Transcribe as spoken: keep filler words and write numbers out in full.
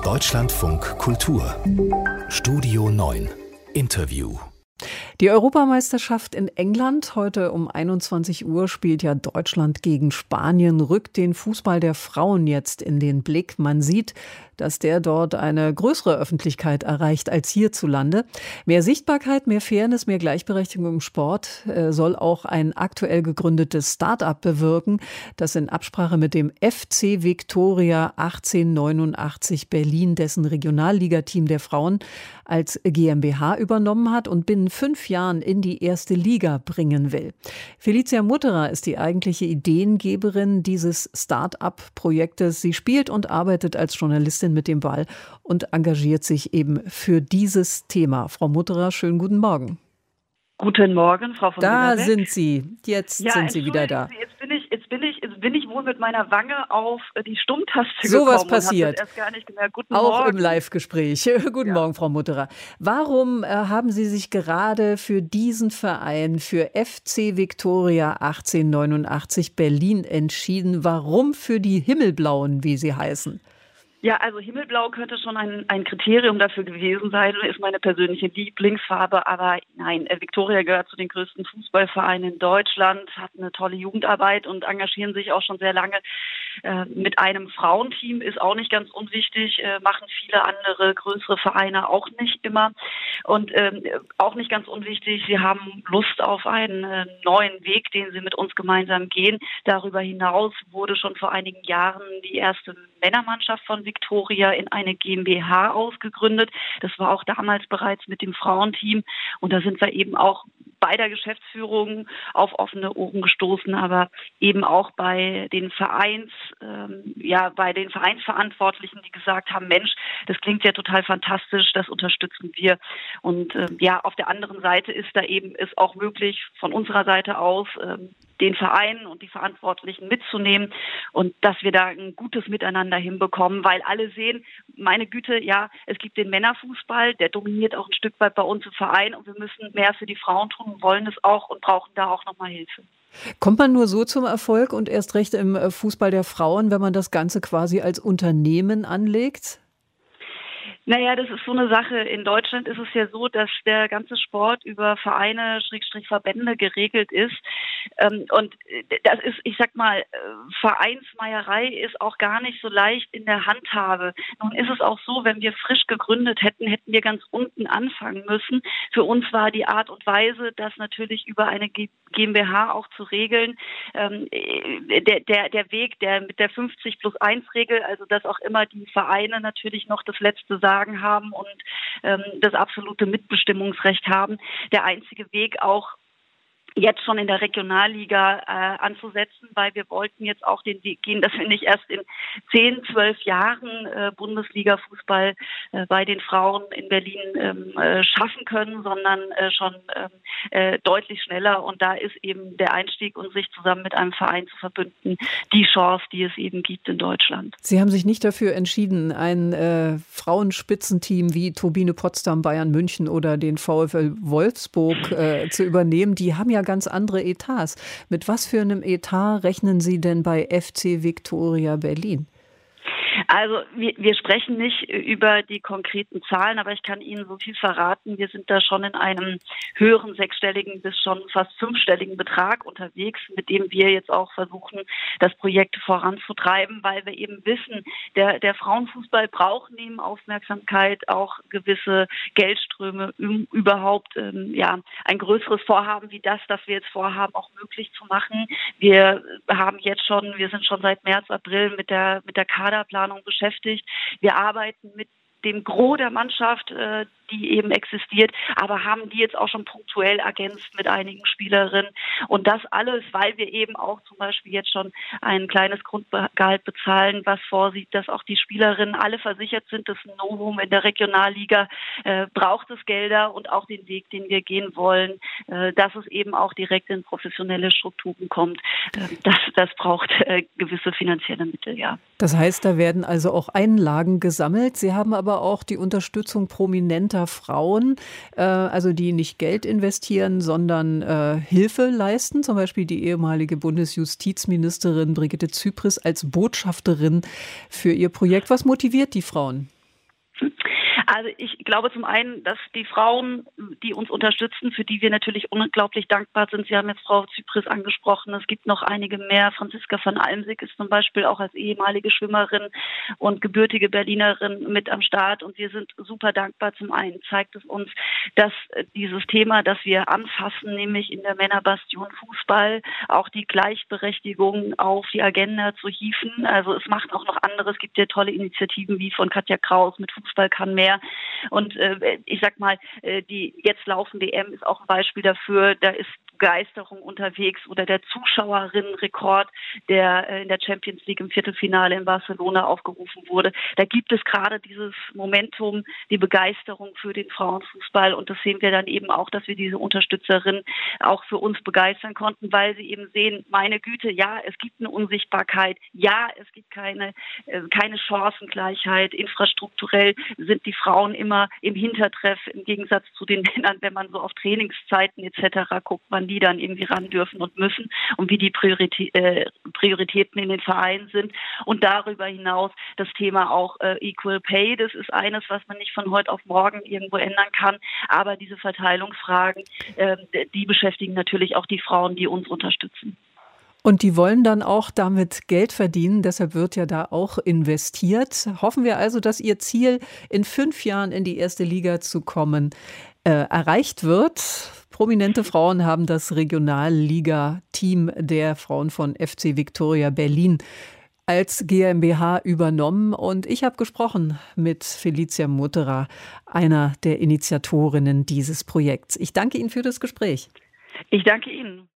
Deutschlandfunk Kultur Studio neun Interview. Die Europameisterschaft in England, heute um einundzwanzig Uhr spielt ja Deutschland gegen Spanien, rückt den Fußball der Frauen jetzt in den Blick. Man sieht, dass der dort eine größere Öffentlichkeit erreicht als hierzulande. Mehr Sichtbarkeit, mehr Fairness, mehr Gleichberechtigung im Sport äh, soll auch ein aktuell gegründetes Start-up bewirken, das in Absprache mit dem F C Viktoria achtzehnhundertneunundachtzig Berlin, dessen Regionalligateam der Frauen, als GmbH übernommen hat und binnen fünf Jahren in die erste Liga bringen will. Felicia Mutterer ist die eigentliche Ideengeberin dieses Start-up-Projektes. Sie spielt und arbeitet als Journalistin mit dem Ball und engagiert sich eben für dieses Thema. Frau Mutterer, schönen guten Morgen. Guten Morgen, Frau von Da Wienerbeck. sind Sie. Jetzt ja, sind Sie wieder da. Sie, jetzt bin ich, jetzt bin ich, jetzt bin ich wohl mit meiner Wange auf die Stummtaste so gekommen. Was passiert. Und hab das erst gar nicht gemerkt. Guten Auch Morgen. im Live-Gespräch. Guten ja. Morgen, Frau Mutterer. Warum äh, haben Sie sich gerade für diesen Verein, für F C Viktoria achtzehnhundertneunundachtzig Berlin entschieden? Warum für die Himmelblauen, wie sie heißen? Ja, also Himmelblau könnte schon ein, ein Kriterium dafür gewesen sein, ist meine persönliche Lieblingsfarbe, aber nein, Viktoria gehört zu den größten Fußballvereinen in Deutschland, hat eine tolle Jugendarbeit und engagieren sich auch schon sehr lange äh, mit einem Frauenteam, ist auch nicht ganz unwichtig, äh, machen viele andere größere Vereine auch nicht immer und äh, auch nicht ganz unwichtig, sie haben Lust auf einen äh, neuen Weg, den sie mit uns gemeinsam gehen. Darüber hinaus wurde schon vor einigen Jahren die erste Männermannschaft von Viktoria in eine GmbH ausgegründet. Das war auch damals bereits mit dem Frauenteam. Und da sind wir eben auch bei der Geschäftsführung auf offene Ohren gestoßen, aber eben auch bei den Vereins, ähm, ja, bei den Vereinsverantwortlichen, die gesagt haben, Mensch, das klingt ja total fantastisch, das unterstützen wir. Und ähm, ja, auf der anderen Seite ist da eben es auch möglich, von unserer Seite aus, ähm, den Verein und die Verantwortlichen mitzunehmen und dass wir da ein gutes Miteinander hinbekommen, weil alle sehen, meine Güte, ja, es gibt den Männerfußball, der dominiert auch ein Stück weit bei uns im Verein und wir müssen mehr für die Frauen tun und wollen es auch und brauchen da auch nochmal Hilfe. Kommt man nur so zum Erfolg und erst recht im Fußball der Frauen, wenn man das Ganze quasi als Unternehmen anlegt? Naja, das ist so eine Sache. In Deutschland ist es ja so, dass der ganze Sport über Vereine, Schrägstrich Verbände geregelt ist. Und das ist, ich sag mal, Vereinsmeierei ist auch gar nicht so leicht in der Handhabe. Nun ist es auch so, wenn wir frisch gegründet hätten, hätten wir ganz unten anfangen müssen. Für uns war die Art und Weise, das natürlich über eine GmbH auch zu regeln, der, der, der Weg, der mit der fünfzig plus eins Regel, also dass auch immer die Vereine natürlich noch das letzte Sagen haben und ähm, das absolute Mitbestimmungsrecht haben. Der einzige Weg auch jetzt schon in der Regionalliga äh, anzusetzen, weil wir wollten jetzt auch den Weg gehen, dass wir nicht erst in zehn, zwölf Jahren äh, Bundesliga-Fußball äh, bei den Frauen in Berlin ähm, äh, schaffen können, sondern äh, schon ähm, äh, deutlich schneller. Und da ist eben der Einstieg und sich zusammen mit einem Verein zu verbünden, die Chance, die es eben gibt in Deutschland. Sie haben sich nicht dafür entschieden, ein äh, Frauenspitzenteam wie Turbine Potsdam, Bayern München oder den VfL Wolfsburg äh, zu übernehmen. Die haben ja ganz andere Etats. Mit was für einem Etat rechnen Sie denn bei F C Viktoria Berlin? Also wir, wir sprechen nicht über die konkreten Zahlen, aber ich kann Ihnen so viel verraten. Wir sind da schon in einem höheren sechsstelligen bis schon fast fünfstelligen Betrag unterwegs, mit dem wir jetzt auch versuchen, das Projekt voranzutreiben, weil wir eben wissen, der, der Frauenfußball braucht neben Aufmerksamkeit auch gewisse Geldströme, um überhaupt ähm, ja ein größeres Vorhaben wie das, das wir jetzt vorhaben, auch möglich zu machen. Wir haben jetzt schon, wir sind schon seit März, April mit der mit der Kaderplanung beschäftigt. Wir arbeiten mit dem Gros der Mannschaft, äh, die eben existiert, aber haben die jetzt auch schon punktuell ergänzt mit einigen Spielerinnen. Und das alles, weil wir eben auch zum Beispiel jetzt schon ein kleines Grundgehalt bezahlen, was vorsieht, dass auch die Spielerinnen alle versichert sind. Das ist ein Novum in der Regionalliga, äh, braucht es Gelder und auch den Weg, den wir gehen wollen, äh, dass es eben auch direkt in professionelle Strukturen kommt. Äh, das, das braucht äh, gewisse finanzielle Mittel, ja. Das heißt, da werden also auch Einlagen gesammelt. Sie haben aber auch die Unterstützung prominenter Frauen, äh, also die nicht Geld investieren, sondern äh, Hilfe leisten. Zum Beispiel die ehemalige Bundesjustizministerin Brigitte Zypris als Botschafterin für ihr Projekt. Was motiviert die Frauen? Also ich glaube zum einen, dass die Frauen, die uns unterstützen, für die wir natürlich unglaublich dankbar sind. Sie haben jetzt Frau Zypris angesprochen. Es gibt noch einige mehr. Franziska van Almsick ist zum Beispiel auch als ehemalige Schwimmerin und gebürtige Berlinerin mit am Start. Und wir sind super dankbar. Zum einen zeigt es uns, dass dieses Thema, das wir anfassen, nämlich in der Männerbastion Fußball, auch die Gleichberechtigung auf die Agenda zu hieven. Also es macht auch noch andere. Es gibt ja tolle Initiativen wie von Katja Kraus mit Fußball kann mehr. Und äh, ich sag mal, äh, die jetzt laufende E M ist auch ein Beispiel dafür. Da ist Begeisterung unterwegs oder der Zuschauerinnenrekord, der äh, in der Champions League im Viertelfinale in Barcelona aufgerufen wurde. Da gibt es gerade dieses Momentum, die Begeisterung für den Frauenfußball und das sehen wir dann eben auch, dass wir diese Unterstützerinnen auch für uns begeistern konnten, weil sie eben sehen, meine Güte, ja, es gibt eine Unsichtbarkeit, ja, es gibt keine, äh, keine Chancengleichheit, infrastrukturell sind die Frauen immer im Hintertreff im Gegensatz zu den Männern, wenn man so auf Trainingszeiten et cetera guckt, wann die dann irgendwie ran dürfen und müssen und wie die Priorität, äh, Prioritäten in den Vereinen sind. Und darüber hinaus das Thema auch äh, Equal Pay, das ist eines, was man nicht von heute auf morgen irgendwo ändern kann. Aber diese Verteilungsfragen, äh, die beschäftigen natürlich auch die Frauen, die uns unterstützen. Und die wollen dann auch damit Geld verdienen, deshalb wird ja da auch investiert. Hoffen wir also, dass Ihr Ziel, in fünf Jahren in die erste Liga zu kommen, äh, erreicht wird. Prominente Frauen haben das Regionalliga-Team der Frauen von F C Viktoria Berlin als GmbH übernommen. Und ich habe gesprochen mit Felicia Mutterer, einer der Initiatorinnen dieses Projekts. Ich danke Ihnen für das Gespräch. Ich danke Ihnen.